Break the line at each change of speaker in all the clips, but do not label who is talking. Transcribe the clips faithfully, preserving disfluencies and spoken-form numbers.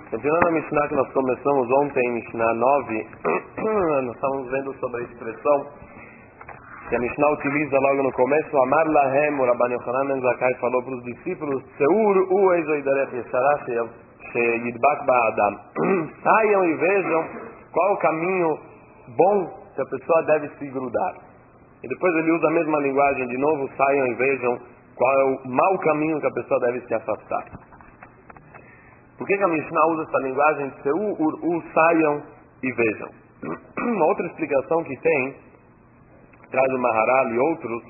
Continuando a Mishnah que nós começamos ontem, Mishnah nove, nós estávamos vendo sobre a expressão que a Mishnah utiliza logo no começo. Amar lahem, o Rabban Yochanan ben Zakkai falou para os discípulos: Seur u eizoiderech yeshara sheyidbak ba'adam. Saiam e vejam qual o caminho bom que a pessoa deve se grudar. E depois ele usa a mesma linguagem de novo: saiam e vejam qual é o mau caminho que a pessoa deve se afastar. Por que, que a Mishnah usa essa linguagem de Seu, Ur, U, saiam e vejam? Uma outra explicação que tem, traz o Maharal e outros,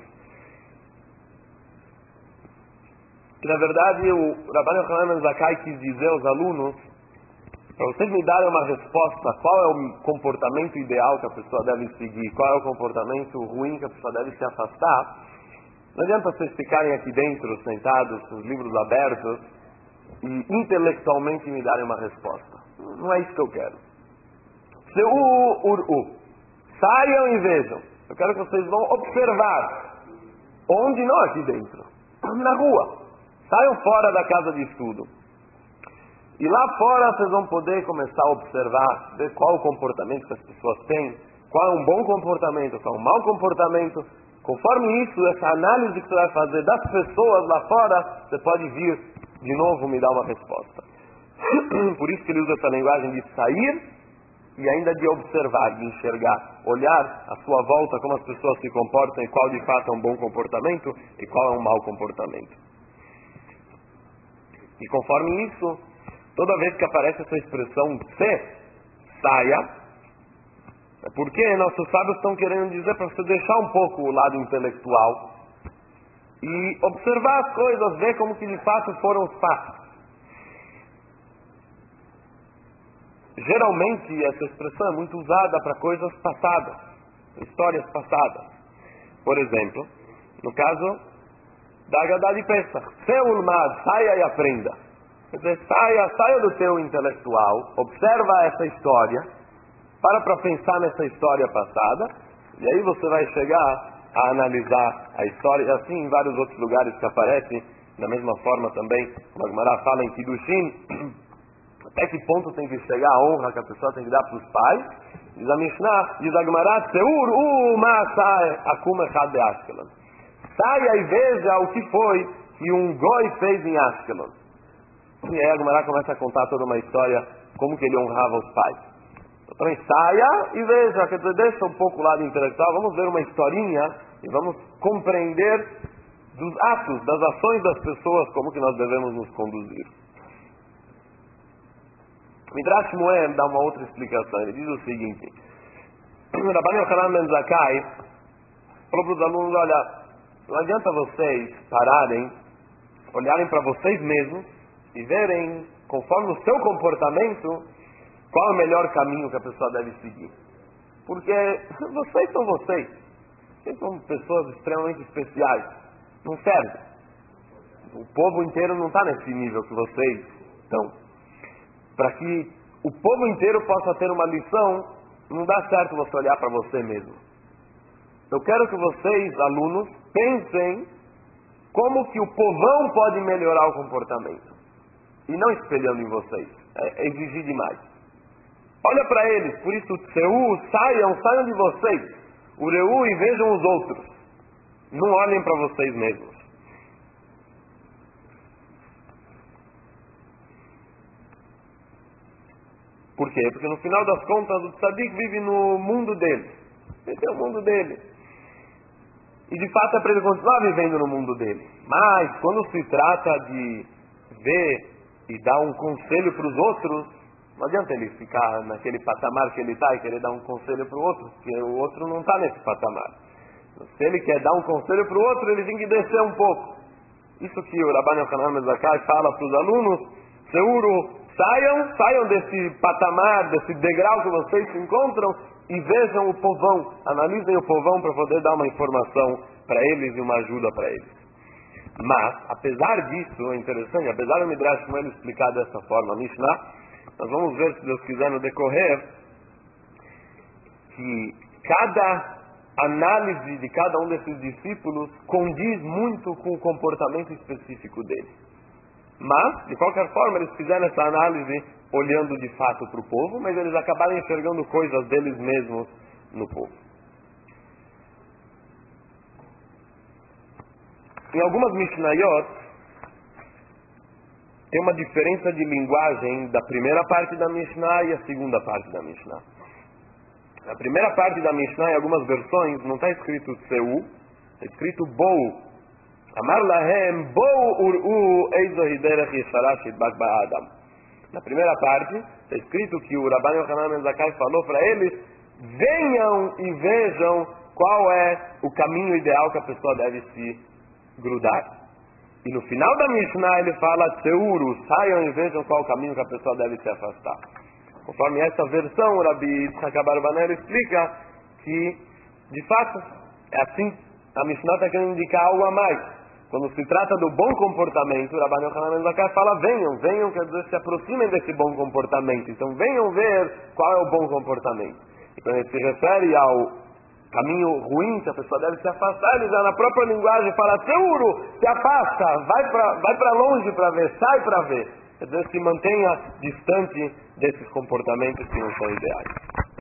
que na verdade o Rabban Yochanan ben Zakkai quis dizer aos alunos: para vocês me darem uma resposta, qual é o comportamento ideal que a pessoa deve seguir, qual é o comportamento ruim que a pessoa deve se afastar, não adianta vocês ficarem aqui dentro, sentados, com os livros abertos, e intelectualmente me darem uma resposta. Não é isso que eu quero. Seu ur-u. Saiam e vejam. Eu quero que vocês vão observar. Onde? Não aqui dentro. Na rua. Saiam fora da casa de estudo. E lá fora vocês vão poder começar a observar, ver qual o comportamento que as pessoas têm, qual é um bom comportamento, qual é um mau comportamento. Conforme isso, essa análise que você vai fazer das pessoas lá fora, você pode vir de novo me dar uma resposta. Por isso que ele usa essa linguagem de sair e ainda de observar, de enxergar, olhar à sua volta como as pessoas se comportam e qual de fato é um bom comportamento e qual é um mau comportamento. E conforme isso, toda vez que aparece essa expressão se, saia, é porque nossos sábios estão querendo dizer para você deixar um pouco o lado intelectual e observar as coisas, ver como que de fato foram os fatos. Geralmente essa expressão é muito usada para coisas passadas, histórias passadas. Por exemplo, no caso da Haggadah de Pesach, Seulmad, saia e aprenda. Quer dizer, saia, saia do teu intelectual, observa essa história, para para pensar nessa história passada, e aí você vai chegar a analisar a história, e assim em vários outros lugares que aparece, da mesma forma também, como a Gemara fala em Kiddushin, até que ponto tem que chegar a honra que a pessoa tem que dar para os pais. Diz a Mishnah, diz a Gemara: Seur u ma'aseh akum echad be'Ashkelon. Saia e veja o que foi que um goi fez em Ashkelon. E aí a Gemara começa a contar toda uma história, como que ele honrava os pais. Então saia e veja, quer dizer, deixa um pouco o lado intelectual, vamos ver uma historinha e vamos compreender dos atos, das ações das pessoas, como que nós devemos nos conduzir. Midrash Moem dá uma outra explicação. Ele diz o seguinte: Rabban Yochanan ben Zakkai falou para os alunos: olha, não adianta vocês pararem, olharem para vocês mesmos e verem, conforme o seu comportamento, qual é o melhor caminho que a pessoa deve seguir. Porque vocês são vocês. Vocês são pessoas extremamente especiais. Não serve. O povo inteiro não está nesse nível que vocês estão. Para que o povo inteiro possa ter uma lição, não dá certo você olhar para você mesmo. Eu quero que vocês, alunos, pensem como que o povão pode melhorar o comportamento. E não espelhando em vocês. É exigir demais. Olha para eles, por isso, Seu, saiam, saiam de vocês. Ureu e vejam os outros. Não olhem para vocês mesmos. Por quê? Porque no final das contas o tzadik vive no mundo dele. Esse é o mundo dele. E de fato é para ele continuar vivendo no mundo dele. Mas quando se trata de ver e dar um conselho para os outros, não adianta ele ficar naquele patamar que ele está e querer dar um conselho para o outro, porque o outro não está nesse patamar. Se ele quer dar um conselho para o outro, ele tem que descer um pouco. Isso que o Rabban Yochanan ben Zakkai fala para os alunos: Seuro, saiam, saiam desse patamar, desse degrau que vocês se encontram e vejam o povão, analisem o povão para poder dar uma informação para eles e uma ajuda para eles. Mas, apesar disso, é interessante, apesar do Midrash Shmuel explicar dessa forma, Mishnah, nós vamos ver, se Deus quiser, no decorrer, que cada análise de cada um desses discípulos condiz muito com o comportamento específico dele. Mas, de qualquer forma, eles fizeram essa análise olhando de fato para o povo, mas eles acabaram enxergando coisas deles mesmos no povo. Em algumas Mishnayot, tem uma diferença de linguagem da primeira parte da Mishnah e a segunda parte da Mishnah. Na primeira parte da Mishnah, em algumas versões, não está escrito Seu, está escrito Bou. Amar lahem Bou ur'u eizo hiderech yesharash yidbak ba'adam. Na primeira parte, está escrito que o Rabban Yochanan ben Zakkai falou para eles: venham e vejam qual é o caminho ideal que a pessoa deve se grudar. E no final da Mishnah ele fala: Seuru, saiam e vejam qual é o caminho que a pessoa deve se afastar. Conforme essa versão, o Rabi Yitzhak Abarbanel explica que, de fato, é assim. A Mishnah está querendo indicar algo a mais. Quando se trata do bom comportamento, o Rabban Yochanan ben Zakkai fala: venham, venham, quer dizer, se aproximem desse bom comportamento. Então venham ver qual é o bom comportamento. E quando ele se refere ao caminho ruim que a pessoa deve se afastar, ele já na própria linguagem fala: Seuro, se afasta, vai para vai para longe para ver, sai para ver. Quer dizer, se mantenha distante desses comportamentos que não são ideais.